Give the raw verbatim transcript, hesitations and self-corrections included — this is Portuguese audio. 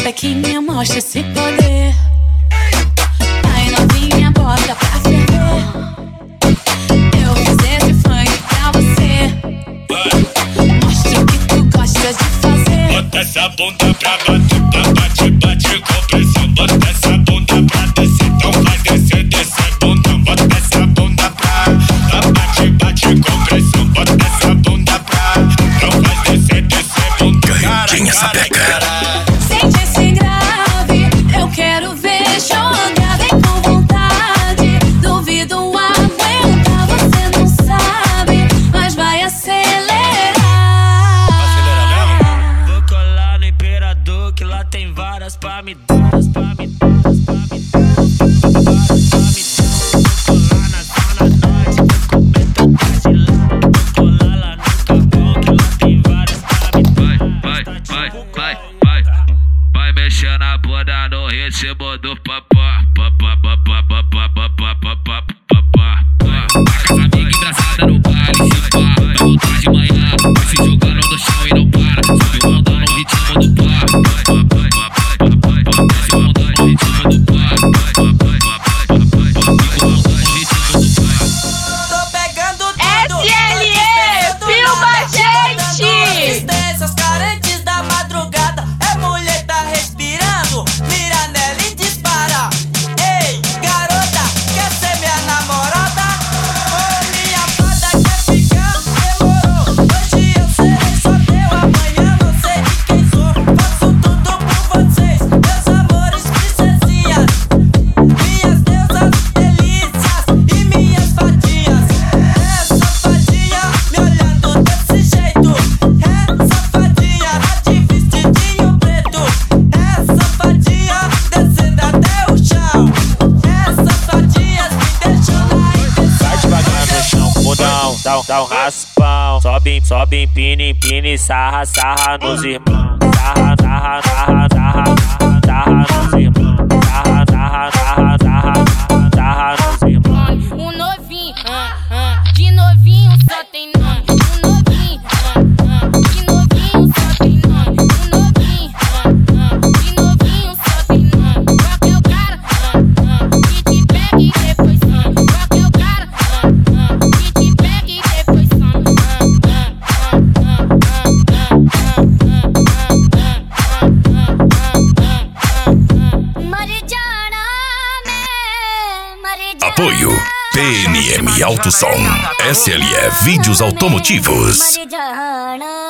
Aproveita que me mostra esse poder. Vai novinha, bota pra ferver. Eu fiz esse funk pra você. Mostra o que tu gosta de fazer. Bota essa bunda pra bater, pra bate, bate com pressão. Bota essa bunda pra descer, então faz descer, descer bundão. Bota essa bunda pra, pra bate, bate com pressão. Bota essa bunda pra, então faz descer, descer bundão. Garrantinha sapeca. Sente esse grave, eu quero ver jogar. Vem com vontade, duvido aguentar. Você não sabe, mas vai acelerar. Acelera mesmo? Vou colar no Imperador, que lá tem várias pra me dar, pra me dar, pra me dar, várias pra me dar. Vou colar na zona norte, vou comer tanta de lá. Vou colar lá no Capão, que lá tem várias pra me dar. Vai, vai, vai, vai, vai. Vai mexendo a bunda no ritmo do papá. Papá, papá, papá, papá, papá, papá. A casa amiga engraçada no baile, se pá. Dá vontade de manhã, vai se jogando no chão e não para. Sobe o mundão no ritmo do pá. Desce o mundão no ritmo do pá. Fica o mundão no ritmo do pá. Tô pegando tudo. S L E, filma a gente! Tristezas carentes da madrugada. É mulher tá respirando, mira nela e dispara. Ei, garota, quer ser minha namorada? Ô, minha fada quer ficar? Demorou. Hoje eu serei só teu, amanhã não sei de quem sou. Faço tudo por vocês, meus amores, princesinhas. Minhas deusas, delícias e minhas fadinhas. É safadinha, me olhando desse jeito. É safadinha, lá de vestidinho preto. É safadinha, descendo até o chão. É safadinha, me deixando lá em Vai devagar no chão, mundão, dá, um- dá um raspão. Sobe, sobe, empina, empina e sarra, sarra nos irmãos. Sarra, sarra, sarra, sarra, sarra, sarra nos irmãos. Sarra, sarra, sarra, sarra, sarra, sarra nos irmãos. Um novinho, ah, ah, de novinho só tem nome. Um novinho, ah, ah, de novinho só tem nome. Um novinho, ah, ah, de novinho só tem nome. Qual que é o cara, ah, ah, que te pega e depois some? Qual que é o cara, ah, ah, que te pega e depois some? Ah, ah, ah, ah, ah, ah, ah, ah, ah. Marijana, me, Marijana. Apoio P N M Auto Som, S L E Vídeos Automotivos. Marijana.